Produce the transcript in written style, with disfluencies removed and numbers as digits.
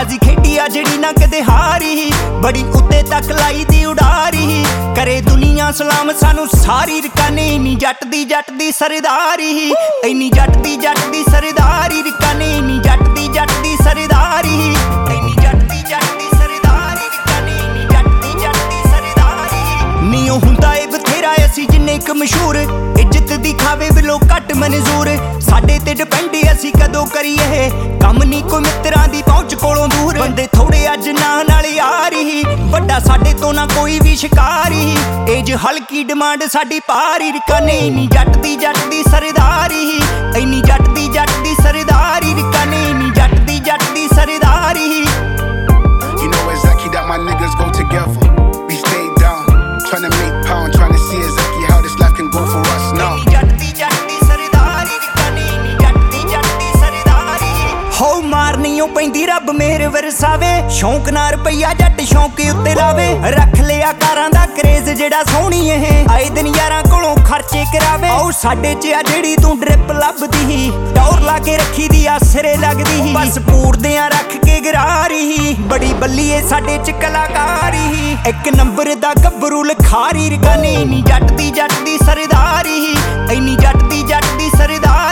बाजी खेडी आ जिहड़ी ना कदे हारी, बड़ी उत्ते तक लाई दी उडारी। करे दुनिया सलाम सानू सारी रकाने, इन्नी जट दी सरदारी, इन्नी जट दी सरदारी रकाने, इन्नी जट दी सरदारी, इन्नी जट दी सरदारी रकाने, इन्नी जट दी सरदारी। नी ओ हुंदा ए बथेरा असी जिन्ने क मशहूर, इज्जत दी खावे बिलो घट मंजूर। साडे ते डिपेंड असी कदों करिए कम, नी कोई मित्रां दी पहुंच कोलों दूर। बंदे थोड़े अज ना नाले यारी, वड्डा साडे तो ना कोई भी शिकारी। एज हल्की डिमांड साडी पारी रकाने, इन्नी जट दी सरदारी, इन्नी जट दी सरदारी रकाने, इन्नी जट दी सरदारी। You know exactly that my niggas go together. We stay down, tryna make pound, tryna see exactly how this life can go for us now. हो मारनी पैंदी रब मेहर वरसावे, शौक ना रुपया जट शौक उत्ते लावे। रख लिया कारां दा क्रेज जेड़ा सोहनी है, आए दिन यारां कोलों खर्चे करावे। आओ साडे च आ जेड़ी तू ड्रिप लभदी, टौर ला के रखी दी आ सिरे लगदी। बस पूरदियां रख के गरारी, बड़ी बल्ली ए साडे च कलाकारी। एक नंबर दा गब्बरू लखारी रकाने, इन्नी जट दी सरदारी, इन्नी जट दी सरदारी।